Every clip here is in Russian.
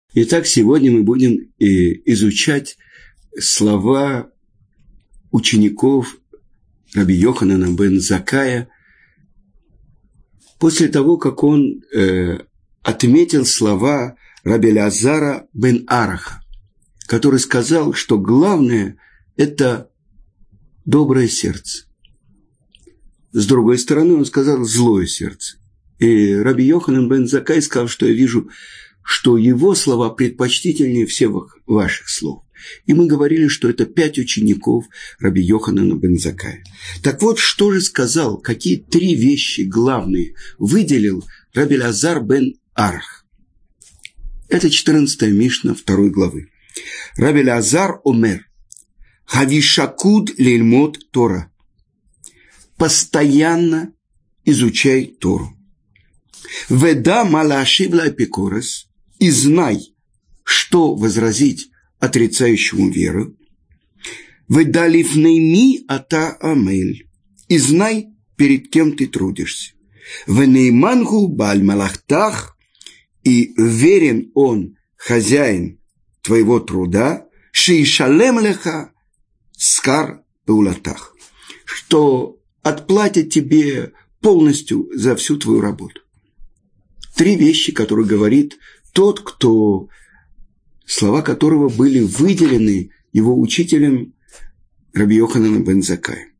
Итак, сегодня мы будем изучать слова учеников Раби Йоханана бен Заккая после того, как он отметил слова Раби Элиазара бен Араха, который сказал, что главное – это доброе сердце. С другой стороны, он сказал злое сердце. И Раби Йоханан бен Заккай сказал, что я вижу, что его слова предпочтительнее всех ваших слов. И мы говорили, что это 5 учеников Раби Йоханана бен Заккая. Так вот, что же сказал, какие 3 вещи главные выделил Раби Элиазар бен Арах. Это 14 Мишна 2 главы. Раби Элиазар омер, хавишакуд лильмот Тора. Постоянно изучай Тору. Веда малашив лапикорес, и знай, что возразить отрицающему веру. Веда лифнейми ата амель, и знай, перед кем ты трудишься. Венеймангу баль малахтах, и верен он, хозяин твоего труда, шейшалем леха скар пеулатах, что отплатит тебе полностью за всю твою работу. 3 вещи, которые говорит тот, слова которого были выделены его учителем Раби Йохананом бен Заккаем.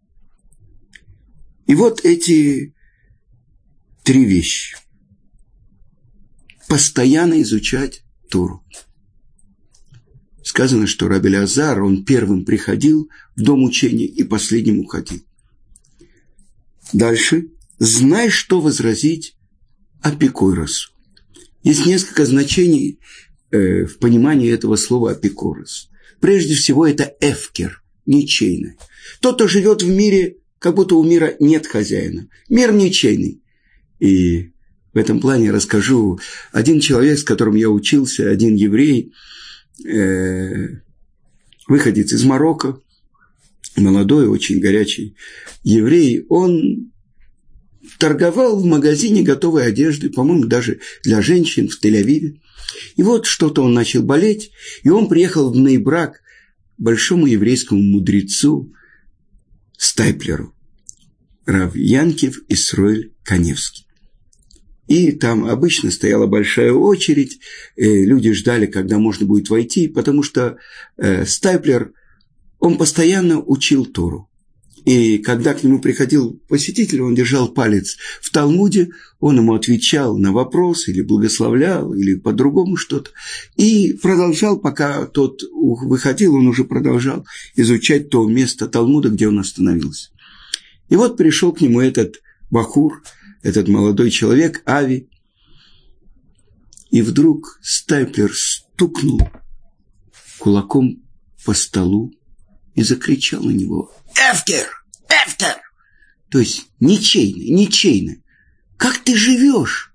И вот эти 3 вещи. Постоянно изучать Тору. Сказано, что Раби Элиазар, он первым приходил в дом учения и последним уходил. Дальше. Знай, что возразить апикоросу. Есть несколько значений в понимании этого слова апикорос. Прежде всего, это эфкер, ничейный. Тот, кто живет в мире, как будто у мира нет хозяина. Мир ничейный. И в этом плане расскажу. Один человек, с которым я учился, один еврей, выходец из Марокко, молодой, очень горячий еврей, он торговал в магазине готовой одежды, по-моему, даже для женщин в Тель-Авиве. И вот что-то он начал болеть, и он приехал в Бней-Брак к большому еврейскому мудрецу Стайплеру, рав Янкив Исроэль Каневский. И там обычно стояла большая очередь, люди ждали, когда можно будет войти, потому что Стайплер, он постоянно учил Тору. И когда к нему приходил посетитель, он держал палец в Талмуде, он ему отвечал на вопрос, или благословлял, или по-другому что-то. И продолжал, пока тот выходил, он уже продолжал изучать то место Талмуда, где он остановился. И вот пришел к нему этот бахур, этот молодой человек, Ави. И вдруг Стайплер стукнул кулаком по столу и закричал на него: «Эфкер! Эфкер!» То есть ничейно. Как ты живешь?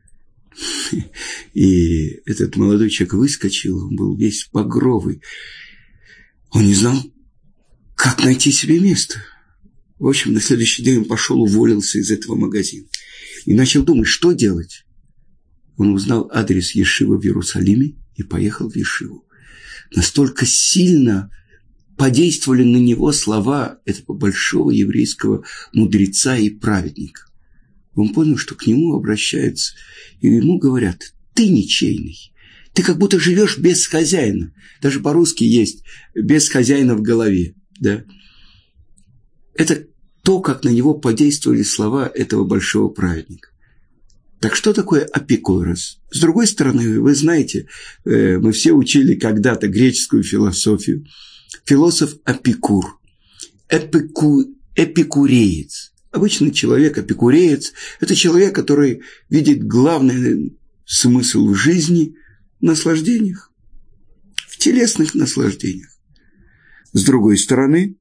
И этот молодой человек выскочил, он был весь багровый. Он не знал, как найти себе место. В общем, на следующий день он пошел, уволился из этого магазина. И начал думать, что делать. Он узнал адрес ешивы в Иерусалиме и поехал в ешиву. Настолько сильно подействовали на него слова этого большого еврейского мудреца и праведника. Он понял, что к нему обращаются, и ему говорят: ты ничейный, ты как будто живешь без хозяина. Даже по-русски есть «без хозяина в голове». Да? Это то, как на него подействовали слова этого большого праведника. Так что такое апикорос? С другой стороны, вы знаете, мы все учили когда-то греческую философию. Философ Апикур, эпикуреец. Обычный человек, эпикуреец, это человек, который видит главный смысл в жизни в наслаждениях, в телесных наслаждениях. С другой стороны,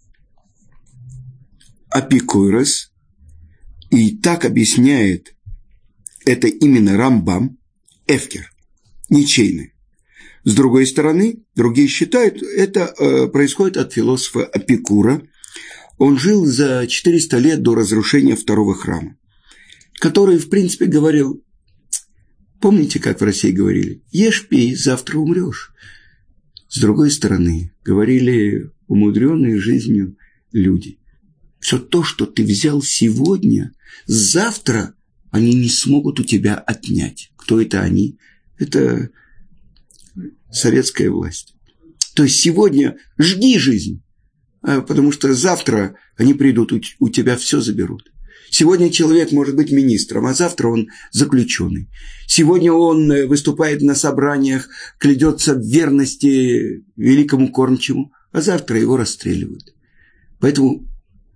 апикурос, и так объясняет это именно Рамбам, эфкер, ничейный. С другой стороны, другие считают, это происходит от философа Апикура. Он жил за 400 лет до разрушения второго храма, который, в принципе, говорил: Помните, как в России говорили? Ешь, пей, завтра умрешь. С другой стороны, говорили умудренные жизнью люди. Все то, что ты взял сегодня, завтра они не смогут у тебя отнять. Кто это они? Это советская власть. То есть сегодня жги жизнь, потому что завтра они придут, у тебя все заберут. Сегодня человек может быть министром, а завтра он заключенный. Сегодня он выступает на собраниях, клянется в верности великому кормчему, а завтра его расстреливают. Поэтому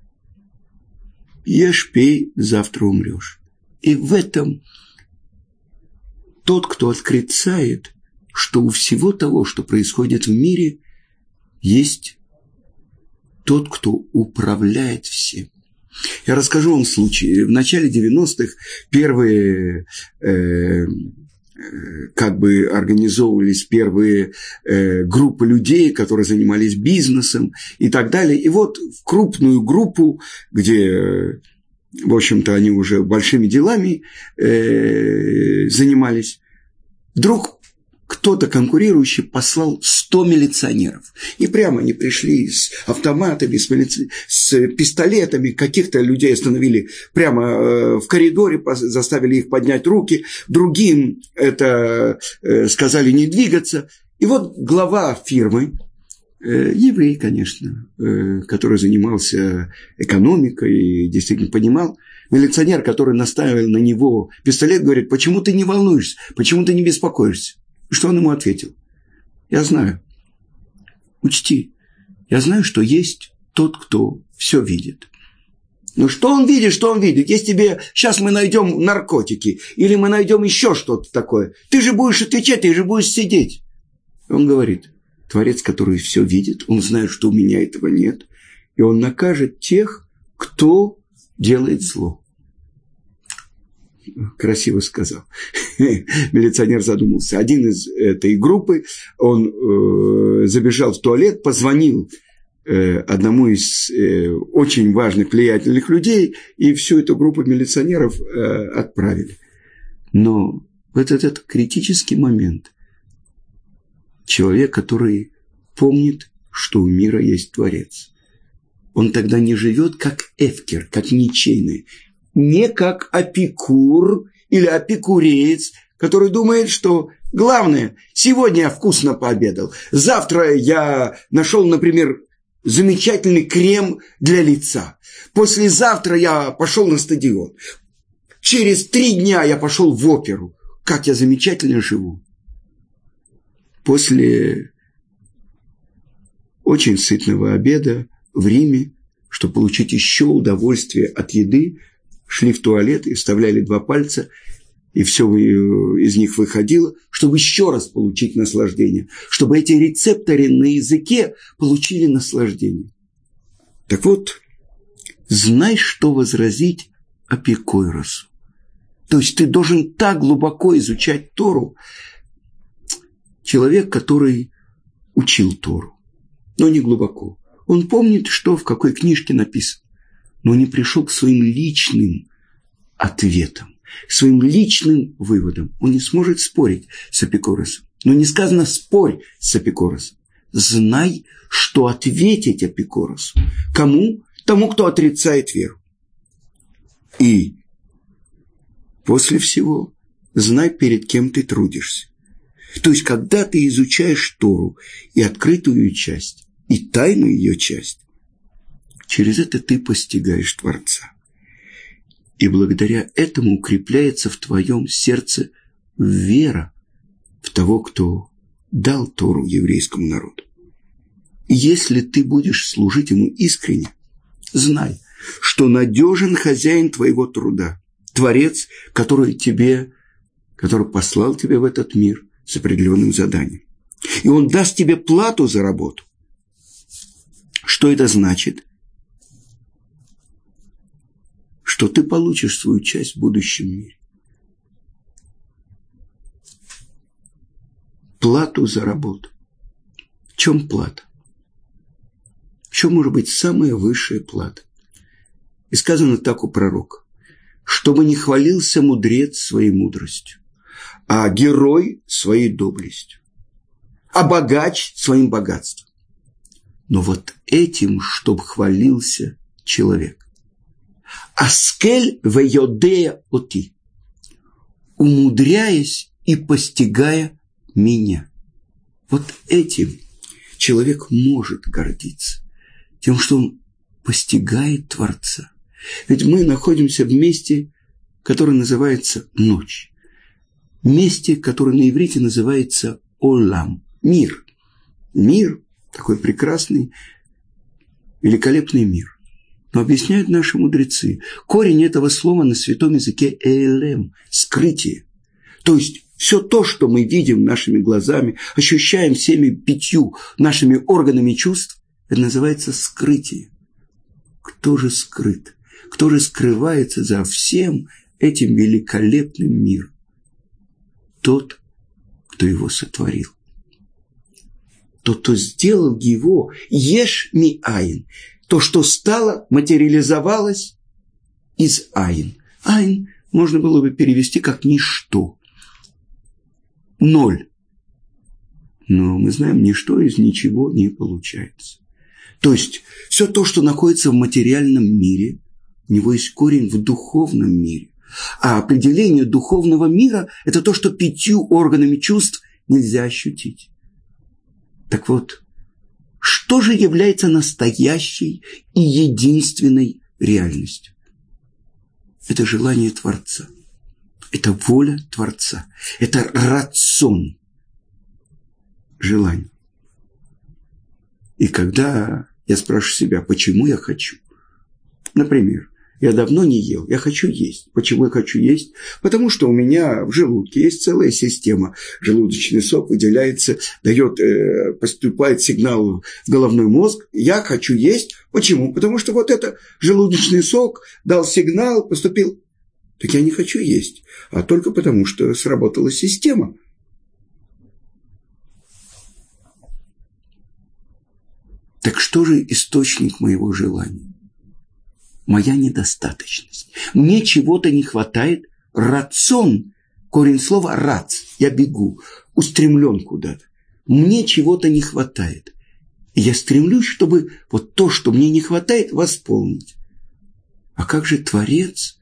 ешь, пей, завтра умрешь. И в этом тот, кто отрицает, что у всего того, что происходит в мире, есть тот, кто управляет всем. Я расскажу вам случай. В начале 90-х первые организовывались первые группы людей, которые занимались бизнесом и так далее. И вот в крупную группу, где, в общем-то, они уже большими делами занимались, вдруг кто-то конкурирующий послал 100 милиционеров. И прямо они пришли с автоматами, с пистолетами, каких-то людей остановили прямо в коридоре, заставили их поднять руки, другим это сказали не двигаться. И вот глава фирмы, еврей, конечно, который занимался экономикой и действительно понимал, милиционер, который наставил на него пистолет, говорит: почему ты не волнуешься, почему ты не беспокоишься? Что он ему ответил? Я знаю. Учти, я знаю, что есть тот, кто все видит. Но что он видит, что он видит? Если тебе сейчас мы найдем наркотики, или мы найдем еще что-то такое, ты же будешь отвечать, ты же будешь сидеть. Он говорит: Творец, который все видит, он знает, что у меня этого нет, и он накажет тех, кто делает зло. Красиво сказал. Милиционер задумался. Один из этой группы, он забежал в туалет, позвонил одному из очень важных, влиятельных людей, и всю эту группу милиционеров отправили. Но в этот критический момент человек, который помнит, что у мира есть Творец, он тогда не живет как эфкер, как ничейный, не как апикур или апикуреец, который думает, что главное, сегодня я вкусно пообедал, завтра я нашел, например, замечательный крем для лица, послезавтра я пошел на стадион, через 3 дня я пошел в оперу, как я замечательно живу. После очень сытного обеда в Риме, чтобы получить еще удовольствие от еды, шли в туалет и вставляли 2 пальца, и все из них выходило, чтобы еще раз получить наслаждение, чтобы эти рецепторы на языке получили наслаждение. Так вот, знай, что возразить апикойросу. То есть ты должен так глубоко изучать Тору. Человек, который учил Тору, но не глубоко. Он помнит, что в какой книжке написано, но не пришел к своим личным ответам, к своим личным выводам. Он не сможет спорить с апикоросом. Но не сказано «спорь с апикоросом». Знай, что ответить апикоросу. Кому? Тому, кто отрицает веру. И после всего знай, перед кем ты трудишься. То есть, когда ты изучаешь Тору и открытую часть, и тайную ее часть, через это ты постигаешь Творца. И благодаря этому укрепляется в твоем сердце вера в того, кто дал Тору еврейскому народу. И если ты будешь служить ему искренне, знай, что надежен хозяин твоего труда, Творец, который послал тебя в этот мир с определенным заданием. И он даст тебе плату за работу. Что это значит? Что ты получишь свою часть в будущем мире. Плату за работу. В чем плата? В чем может быть самая высшая плата? И сказано так у пророка: чтобы не хвалился мудрец своей мудростью, а герой своей доблестью, а богач своим богатством. Но вот этим, чтоб хвалился человек. Аскель вейодея оти, умудряясь и постигая меня. Вот этим человек может гордиться, тем, что он постигает Творца. Ведь мы находимся в месте, которое называется ночь. Месте, которое на иврите называется олам, мир. Мир, такой прекрасный, великолепный мир. Но объясняют наши мудрецы, корень этого слова на святом языке элем, скрытие. То есть все то, что мы видим нашими глазами, ощущаем всеми 5 нашими органами чувств, это называется скрытие. Кто же скрыт? Кто же скрывается за всем этим великолепным миром? Тот, кто его сотворил. Тот, кто сделал его еш ми айн. То, что стало, материализовалось из айн. Айн можно было бы перевести как ничто. Ноль. Но мы знаем, ничто из ничего не получается. То есть, все то, что находится в материальном мире, у него есть корень в духовном мире. А определение духовного мира – это то, что 5 органами чувств нельзя ощутить. Так вот, что же является настоящей и единственной реальностью? Это желание Творца. Это воля Творца. Это рацион. Желание. И когда я спрашиваю себя, почему я хочу? Например, я давно не ел, я хочу есть. Почему я хочу есть? Потому что у меня в желудке есть целая система. Желудочный сок выделяется, поступает сигнал в головной мозг. Я хочу есть. Почему? Потому что вот это желудочный сок дал сигнал, поступил. Так я не хочу есть, а только потому, что сработала система. Так что же источник моего желания? Моя недостаточность. Мне чего-то не хватает. Рацион, корень слова рац, я бегу, устремлен куда-то. Мне чего-то не хватает. И я стремлюсь, чтобы вот то, что мне не хватает, восполнить. А как же Творец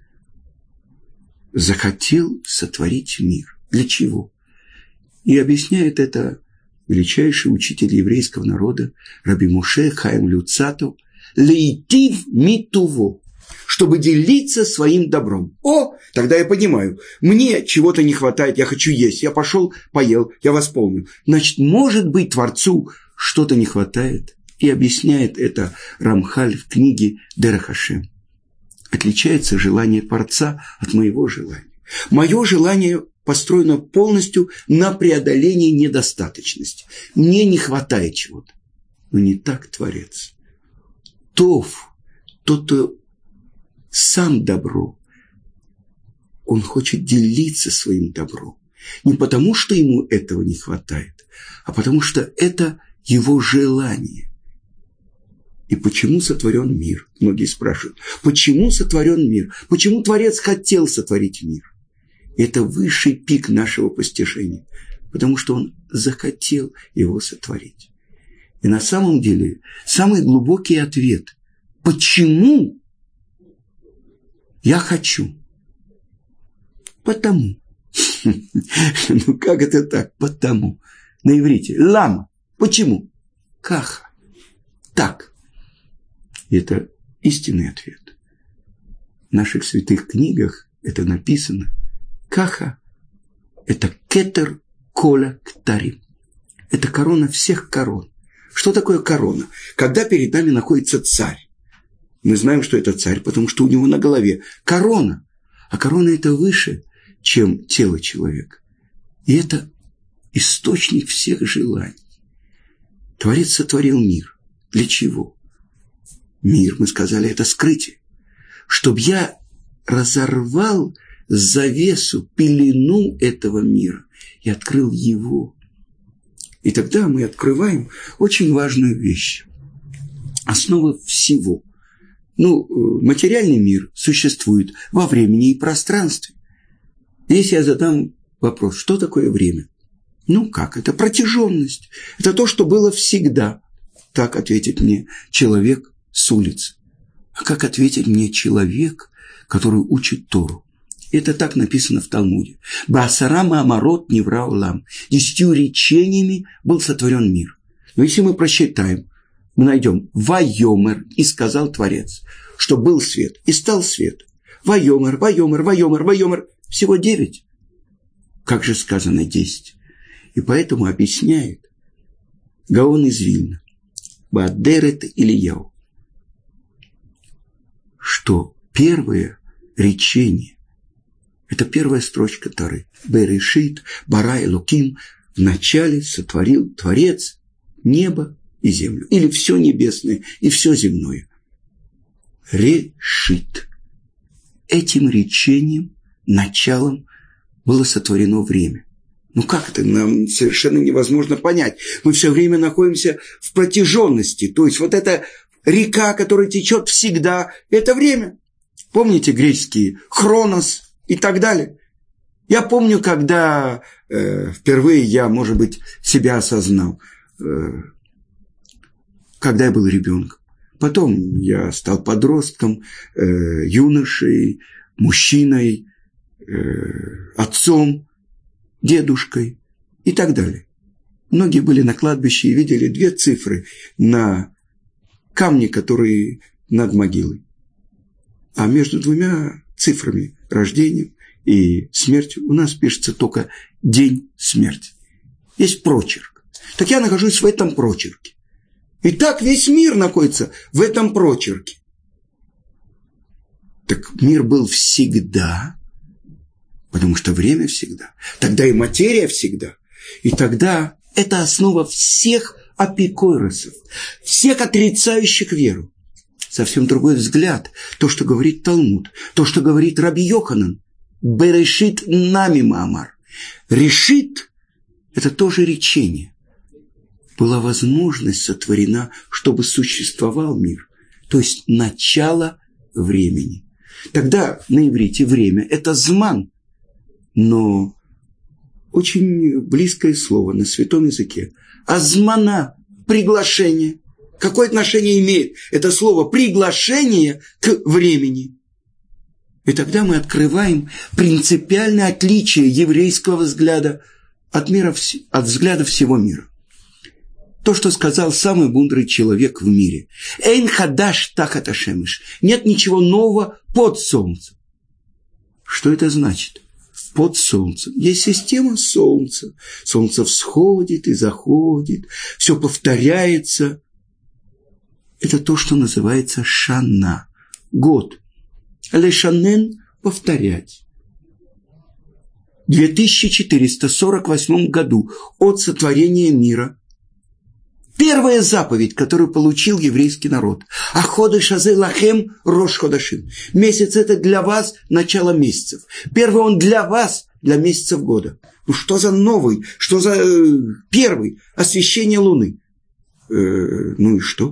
захотел сотворить мир? Для чего? И объясняет это величайший учитель еврейского народа Раби Моше Хаим Люцатов, лейтив митуво, чтобы делиться своим добром. Тогда я понимаю, мне чего-то не хватает, я хочу есть, я пошел, поел, я восполнил. Значит, может быть, Творцу что-то не хватает. И объясняет это Рамхаль в книге Дерех ха-Шем. Отличается желание Творца от моего желания. Мое желание построено полностью на преодолении недостаточности. Мне не хватает чего-то. Но не так Творец. Тот, кто сам добро, он хочет делиться своим добром. Не потому, что ему этого не хватает, а потому, что это его желание. И почему сотворен мир? Многие спрашивают, почему сотворен мир? Почему Творец хотел сотворить мир? Это высший пик нашего постижения, потому что он захотел его сотворить. И на самом деле самый глубокий ответ, почему я хочу? Потому. Ну как это так? Потому. На иврите. Лама. Почему? Каха. Так. И это истинный ответ. В наших святых книгах это написано. Каха – это кетер кола ктарим. Это корона всех корон. Что такое корона? Когда перед нами находится царь. Мы знаем, что это царь, потому что у него на голове корона. А корона – это выше, чем тело человека. И это источник всех желаний. Творец сотворил мир. Для чего? Мир, мы сказали, это скрытие. Чтобы я разорвал завесу, пелену этого мира и открыл его. И тогда мы открываем очень важную вещь. Основа всего. Материальный мир существует во времени и пространстве. Если я задам вопрос, что такое время? Ну как, это протяженность, это то, что было всегда. Так ответит мне человек с улицы. А как ответит мне человек, который учит Тору? Это так написано в Талмуде. Баасара маамарот невра олам. 10 речениями был сотворен мир. Но если мы просчитаем, мы найдем вайомер, и сказал Творец, что был свет, и стал свет. Вайомер, вайомер, вайомер, вайомер. Всего 9. Как же сказано 10? И поэтому объясняет Гаон из Вильна, Баадерет Ильяу, что первое речение, это первая строчка Торы. Берешит, бара элоким, вначале сотворил Творец небо и землю. Или все небесное и все земное. Решит. Этим речением, началом, было сотворено время. Ну как это? Нам совершенно невозможно понять. Мы все время находимся в протяженности. То есть вот эта река, которая течет всегда, это время. Помните греческие хронос и так далее? Я помню, когда впервые я, может быть, себя осознал, когда я был ребенком. Потом я стал подростком, юношей, мужчиной, отцом, дедушкой и так далее. Многие были на кладбище и видели 2 цифры на камне, которые над могилой. А между 2 цифрами, рождением и смертью, у нас пишется только день смерти. Есть прочерк. Так я нахожусь в этом прочерке. И так весь мир находится в этом прочерке. Так мир был всегда, потому что время всегда. Тогда и материя всегда. И тогда это основа всех апикойросов, всех отрицающих веру. Совсем другой взгляд. То, что говорит Талмуд, то, что говорит Раби Йоханан. Берешит нами маамар. Решит – это тоже речение. Была возможность сотворена, чтобы существовал мир. То есть начало времени. Тогда на иврите время – это зман. Но очень близкое слово на святом языке. Азмана – приглашение. Какое отношение имеет это слово «приглашение» к времени? И тогда мы открываем принципиальное отличие еврейского взгляда от взгляда всего мира. То, что сказал самый мудрый человек в мире. «Эйн хадаш тахат ашемеш». Нет ничего нового под солнцем. Что это значит? Под солнцем. Есть система солнца. Солнце всходит и заходит. Все повторяется. Это то, что называется шана. Год. Лешанен – повторять. В 2448 году от сотворения мира первая заповедь, которую получил еврейский народ. «Аходеш азе лахем рош ходашим». Месяц – это для вас начало месяцев. Первый он для вас, для месяцев года. Ну что за новый, что за первый? Освещение луны. Ну и что?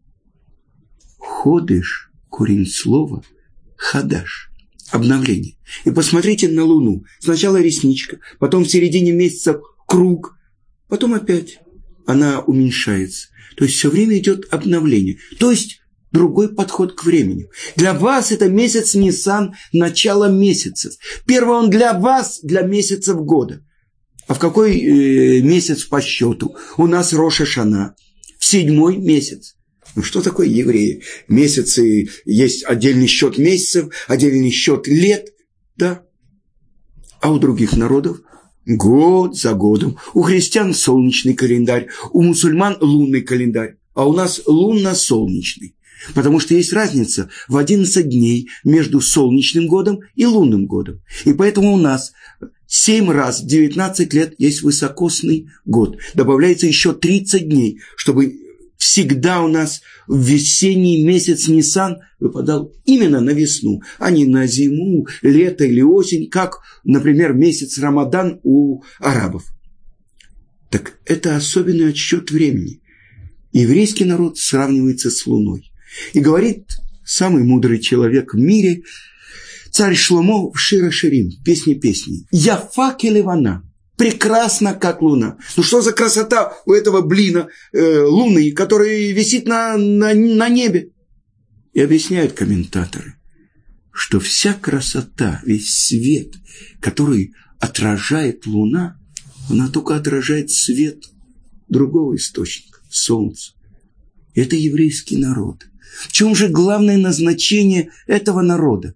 Ходеш, корень слова, хадаш, обновление. И посмотрите на луну. Сначала ресничка, потом в середине месяца круг, потом опять она уменьшается. То есть все время идет обновление. То есть другой подход к времени. Для вас это месяц Нисан, начало месяцев. Первый он для вас, для месяцев года. А в какой месяц по счету? У нас Рош ха-Шана, в 7-й месяц. Ну что такое евреи? Месяцы, есть отдельный счет месяцев, отдельный счет лет, да? А у других народов год за годом. У христиан солнечный календарь, у мусульман лунный календарь, а у нас лунно-солнечный. Потому что есть разница в 11 дней между солнечным годом и лунным годом. И поэтому у нас 7 раз в 19 лет есть высокосный год. Добавляется еще 30 дней, чтобы всегда у нас весенний месяц Нисан выпадал именно на весну, а не на зиму, лето или осень, как, например, месяц Рамадан у арабов. Так это особенный отсчет времени. Еврейский народ сравнивается с Луной. И говорит самый мудрый человек в мире, Царь Шломо в Шир ха-Ширим, песни песней. Яфа келевана, прекрасно, как луна. Ну что за красота у этого блина луны, который висит на небе? И объясняют комментаторы, что вся красота, весь свет, который отражает луна, она только отражает свет другого источника, солнца. Это еврейский народ. В чем же главное назначение этого народа?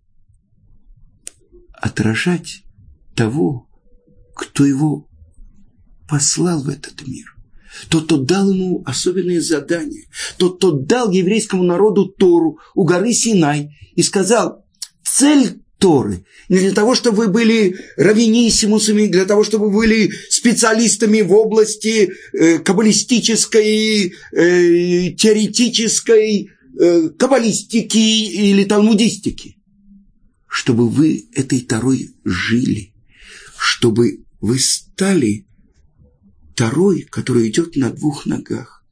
Отражать того, кто его послал в этот мир. Тот, кто дал ему особенные задания. Тот, кто дал еврейскому народу Тору у горы Синай и сказал, цель Торы не для того, чтобы вы были раввиниссимусами, для того, чтобы вы были специалистами в области каббалистической, теоретической, каббалистики или талмудистики. Чтобы вы этой Торой жили, чтобы вы стали Торой, которая идет на двух ногах.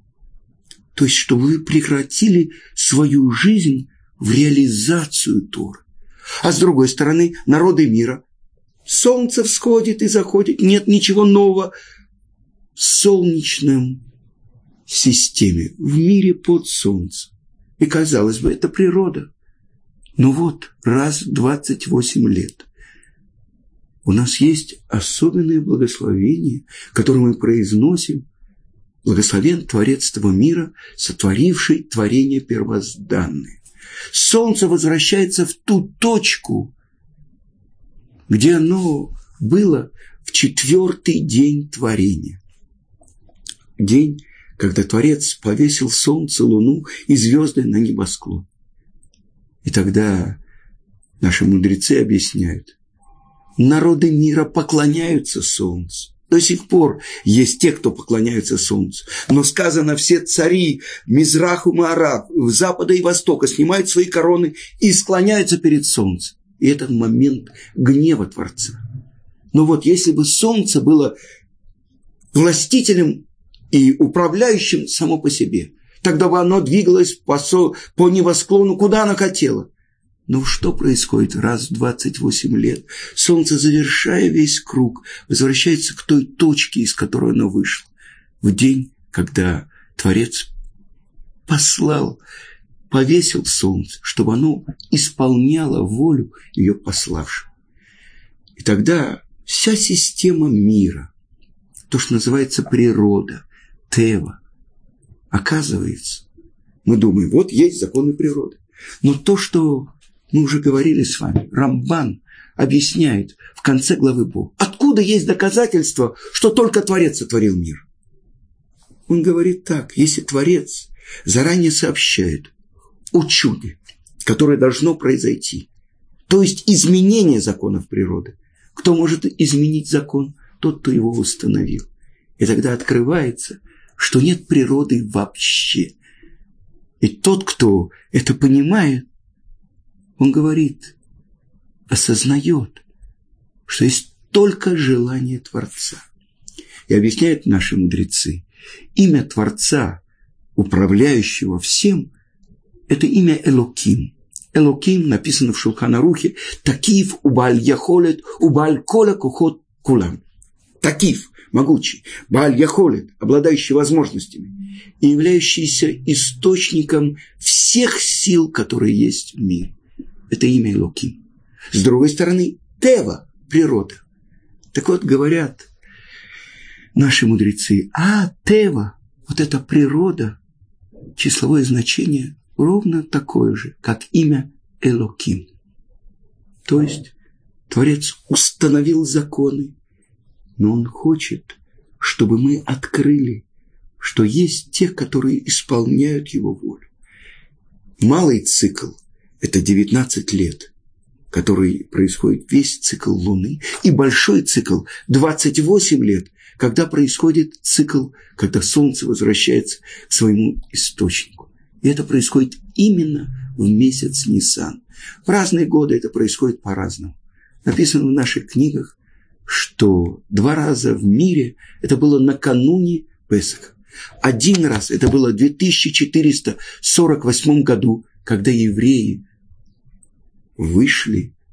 То есть, чтобы вы прекратили свою жизнь в реализацию Торы. А с другой стороны, народы мира. Солнце всходит и заходит, нет ничего нового в солнечном системе, в мире под солнцем. И, казалось бы, это природа. Но вот раз в 28 лет у нас есть особенное благословение, которое мы произносим. Благословен Творец этого мира, сотворивший творение первозданное. Солнце возвращается в ту точку, где оно было в 4-й день творения. День, когда Творец повесил солнце, луну и звезды на небосклон. И тогда наши мудрецы объясняют, народы мира поклоняются солнцу. До сих пор есть те, кто поклоняются солнцу. Но сказано, все цари Мизраху Маарав, запада и востока снимают свои короны и склоняются перед солнцем. И это момент гнева Творца. Но вот если бы солнце было властителем и управляющим само по себе, тогда бы оно двигалось по небосклону, куда оно хотело. Но что происходит раз в 28 лет? Солнце, завершая весь круг, возвращается к той точке, из которой оно вышло. В день, когда Творец повесил солнце, чтобы оно исполняло волю ее пославшего. И тогда вся система мира, то, что называется природа, тева, оказывается, мы думаем, вот есть законы природы. Но то, что мы уже говорили с вами, Рамбан объясняет в конце главы Бога. Откуда есть доказательство, что только Творец сотворил мир? Он говорит так, если Творец заранее сообщает о чуде, которое должно произойти, то есть изменение законов природы, кто может изменить закон? Тот, кто его установил. И тогда открывается, что нет природы вообще. И тот, кто это понимает, он говорит, осознает, что есть только желание Творца. И объясняют наши мудрецы, имя Творца, управляющего всем, это имя Элоким. Элоким написано в Шулхан Арухе, Такив убаль яхолет убаль кола кухот кулам. Такив, могучий, Бааль Яхолет, обладающий возможностями и являющийся источником всех сил, которые есть в мире. Это имя Элоким. С другой стороны, Тева, природа. Так вот, говорят наши мудрецы, Тева, вот эта природа, числовое значение ровно такое же, как имя Элоким. То есть, Творец установил законы, но Он хочет, чтобы мы открыли, что есть те, которые исполняют Его волю. Малый цикл – это 19 лет, который происходит весь цикл Луны, и большой цикл – 28 лет, когда происходит цикл, когда Солнце возвращается к своему источнику. И это происходит именно в месяц Нисан. В разные годы это происходит по-разному. Написано в наших книгах, что 2 раза в мире это было накануне Песаха. 1 раз это было в 2448 году, когда евреи вышли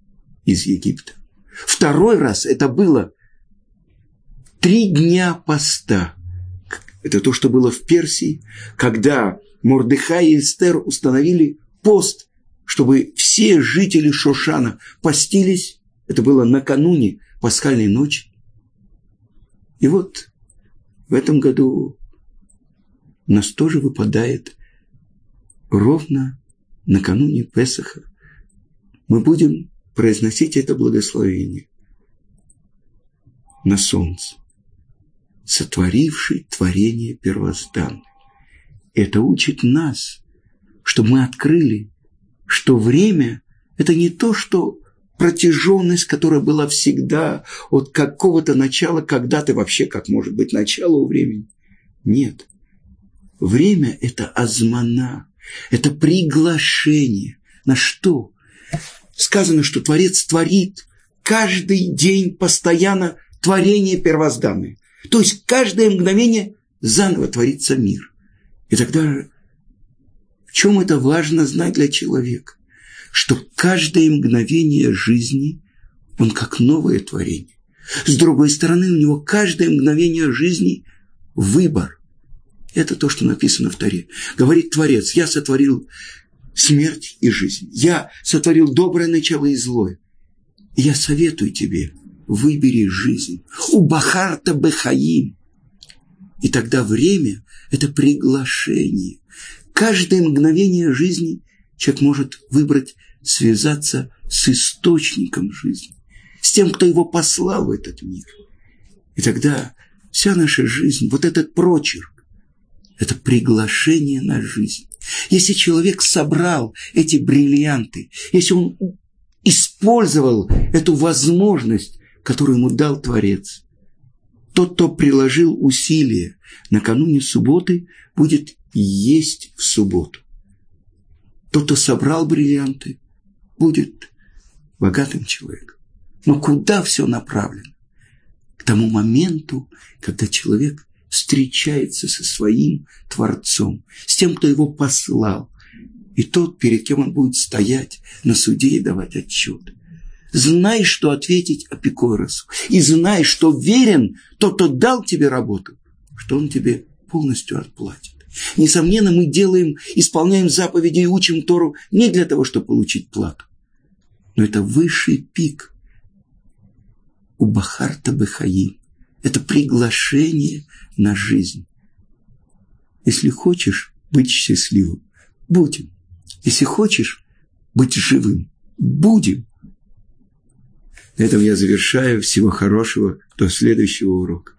из Египта. Второй раз это было 3 дня поста. Это то, что было в Персии, когда Мордехай и Эстер установили пост, чтобы все жители Шошана постились. Это было накануне пасхальной ночи. И вот в этом году у нас тоже выпадает ровно накануне Песаха. Мы будем произносить это благословение на солнце, сотворивший творение первозданное. Это учит нас, чтобы мы открыли, что время – это не то, что протяженность, которая была всегда от какого-то начала, когда-то вообще, как может быть начало у времени. Нет. Время – это азмана, это приглашение. На что? Сказано, что Творец творит каждый день постоянно творение первозданное. То есть каждое мгновение заново творится мир. И тогда в чем это важно знать для человека? Что каждое мгновение жизни, он как новое творение. С другой стороны, у него каждое мгновение жизни – выбор. Это то, что написано в Торе. Говорит Творец: я сотворил смерть и жизнь. Я сотворил доброе начало и злое. И я советую тебе, выбери жизнь. Убахарта бехаим. И тогда время – это приглашение. Каждое мгновение жизни человек может выбрать связаться с источником жизни, с тем, кто его послал в этот мир. И тогда вся наша жизнь, вот этот прочерк, это приглашение на жизнь. Если человек собрал эти бриллианты, если он использовал эту возможность, которую ему дал Творец, тот, кто приложил усилия накануне субботы, будет есть в субботу. Тот, кто собрал бриллианты, будет богатым человеком. Но куда все направлено? К тому моменту, когда человек встречается со своим Творцом, с тем, кто его послал, и тот, перед кем он будет стоять на суде и давать отчет. Знай, что ответить Апикоросу, и знай, что верен тот, кто дал тебе работу, что он тебе полностью отплатит. Несомненно, мы исполняем заповеди и учим Тору не для того, чтобы получить плату, но это высший пик у Бахарта Бехаим. Это приглашение на жизнь. Если хочешь быть счастливым, будем. Если хочешь быть живым, будем. На этом я завершаю. Всего хорошего. До следующего урока.